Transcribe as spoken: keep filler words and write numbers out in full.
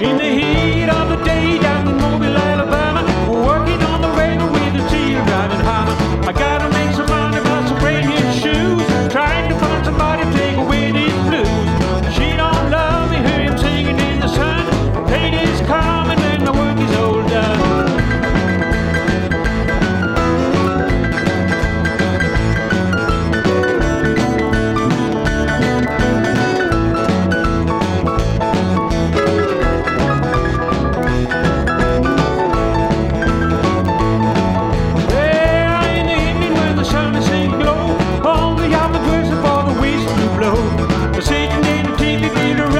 In the heat of the day down in Mobile, Alabama, working on the radar with a steel driving hammer. I gotta make some money, buy some brand new shoes, trying to find somebody to take away these blues. She don't love me, hear him singing in the sun. Hate is coming when the work is all done. Sitting in a T V theater